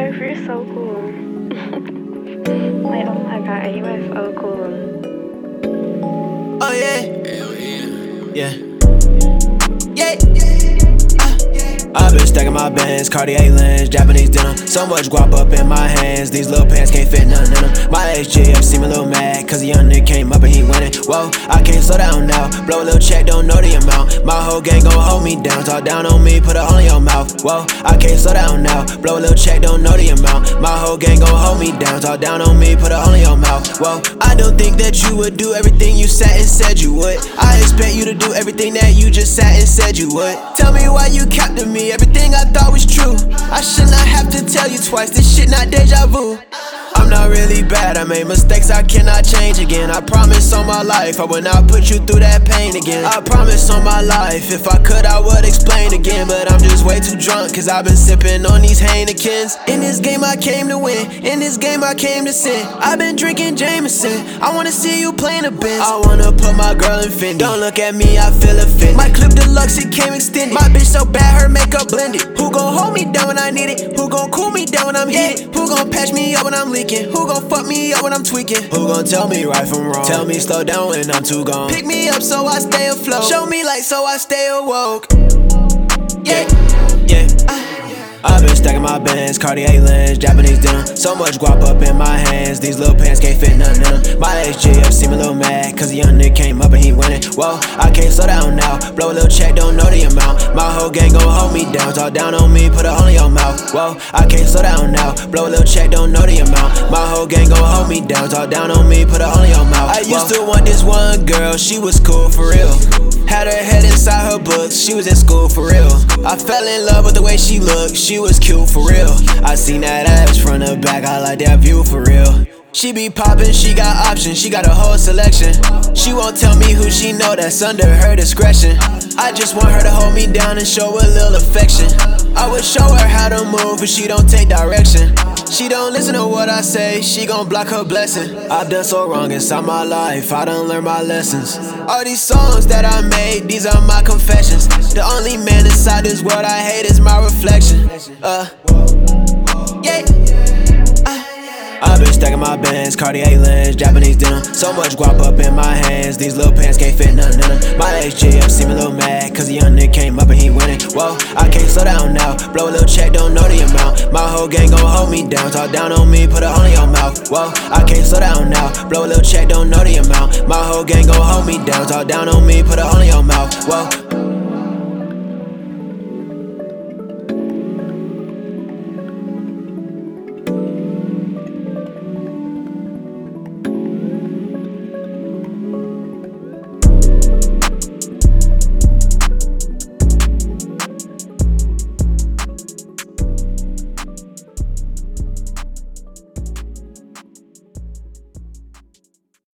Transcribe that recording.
Surf, you're so cool. Like, oh my god, you are so cool. Oh yeah. Yeah. Yeah. I've been stacking my bands, Cartier lens, Japanese denim. So much guap up in my hands, these little pants can't fit none in them. My HGF seem a little mad, cause a young nigga came up and he winning. Whoa, I can't slow down now, blow a little check, don't know the amount. My whole gang gon' hold me down, talk down on me, put a hole in your mouth. Whoa, I can't slow down now, blow a little check, don't know the amount. My whole gang gon' hold me down, talk down on me, put a hole in your mouth. Whoa, I don't think that you would do everything you sat and said you would. I expect you to do everything that you just sat and said you would. Tell me why you capped to me, everything I thought was true. I should not have to tell you twice, this shit not deja vu. I'm not really bad, I made mistakes I cannot change again. I promise on my life I would not put you through that pain again. I promise on my life, if I could I would explain again. But I'm just way too drunk, cause I've been sipping on these Heinekens. In this game I came to win, in this game I came to sin. I've been drinking Jameson, I wanna see you playing a Benz. I wanna put my girl in Fendi, don't look at me, I feel offended. My clip deluxe, it came extended. My bitch so bad, her makeup blended. Who gon' hold me down when I need it? Who gon' cool me down when I'm heated? Who gon' patch me up when I'm leaking? Who gon' fuck me up when I'm tweaking? Who gon' tell me right from wrong? Tell me slow down when I'm too gone. Pick me up so I stay afloat. Show me light so I stay awoke. Yeah, yeah. I've been stacking my bands, Cartier lens, Japanese denim. So much guap up in my hands, these little pants can't fit none in them. My HGF seem a little mad, cause a young nigga came up and he winning. Whoa, I can't slow down now, blow a little check, don't know the amount. My whole gang gon' hold me down, talk down on me, put a hole in your mouth. Whoa, I can't slow down now, blow a little check, don't know the amount. My whole gang gon' hold me down, talk down on me, put a hole in your mouth. I used to want this one girl, she was cool for real. Had her head inside her books, she was in school for real. I fell in love with the way she looked, she was cute for real. I seen that ass from the back, I like that view for real. She be poppin', she got options, she got a whole selection. She won't tell me who she know, that's under her discretion. I just want her to hold me down and show a little affection. I would show her how to move, but she don't take direction. She don't listen to what I say, she gon' block her blessing. I've done so wrong inside my life, I done learned my lessons. All these songs that I made, these are my confessions. The only man inside this world I hate is my reflection. Yeah. I've been stacking my bands, Cartier lens, Japanese denim. So much guap up in my hands, these little pants can't fit none in them. My HGF seem a little mad, cause a young nigga came up and he winning. Whoa, I can't slow down now, blow a little check, don't know the amount. My whole gang gon' hold me down, talk down on me, put a hole in your mouth. Whoa, I can't slow down now, blow a little check, don't know the amount. My whole gang gon' hold me down, talk down on me, put a hole in your mouth. Whoa.